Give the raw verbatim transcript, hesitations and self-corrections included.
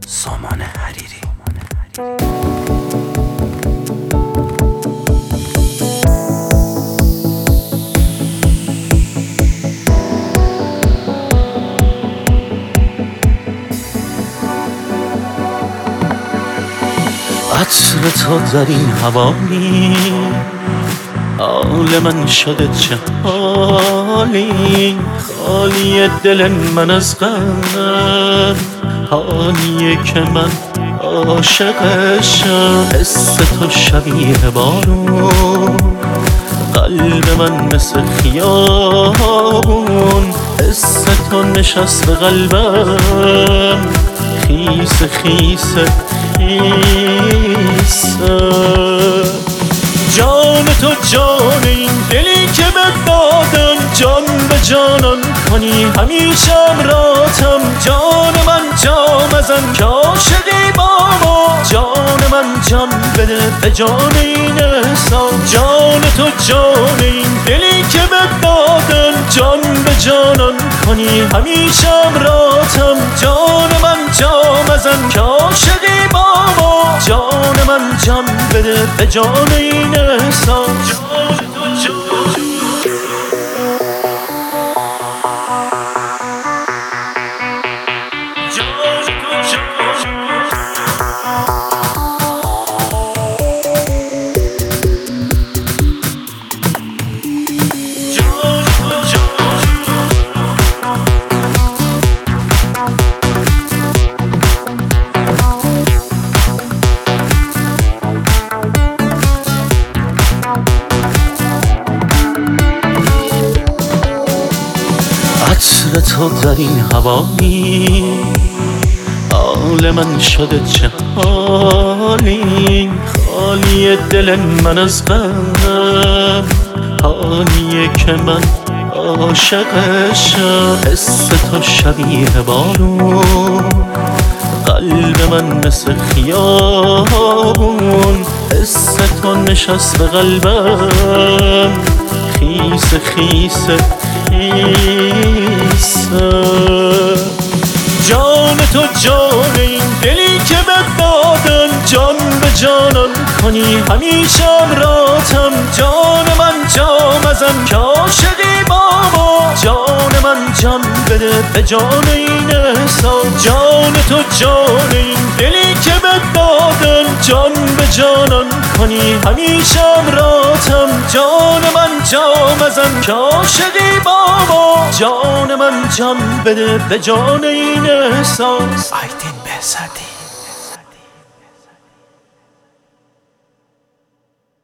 سامان حریری. عطر تو در این هوایی، حال من شده چه حالی، خالی دل من از غم، حالیه که من عاشقشم. حس تو شبیه بارون، قلب من مثل خیابون، حس تو نشست به قلبم، خیس خیس خیسه. جان تو جان این دلی که به دادم، جان به جانان کنی همیشه امراتم. جان من جام ازم که عاشقی با ما، جان من جان بده به جان این احسان. جان تو جان این دلی که به دادم، جان به جانان کنی همیشه امراتم. جان من جام ازم که عاشقی با ما، جان من جان بده به جان این احسان. جان تو جان عطر تو در این هوایی، حال من شده چه حالی، خالی دل من از غم، حالیه که من عاشقشم. حس تو شبیه بارون، قلب من مثل خیابون، حس تو نشست به قلبم، خیس خیس خیسه. جان تو جان این دلی که به دادم، جان به جانان کنی همیشه امراتم. جان من جام ازم که عاشقی با ما، جان من جان بده به جان این احسان. جان تو جان این دلی که به دادم، جان به جانان کنی همیشه امراتم. جان من جام ازم که عاشقی با ما، جان من جان بده به جان این احساس. آیدین بهزادی.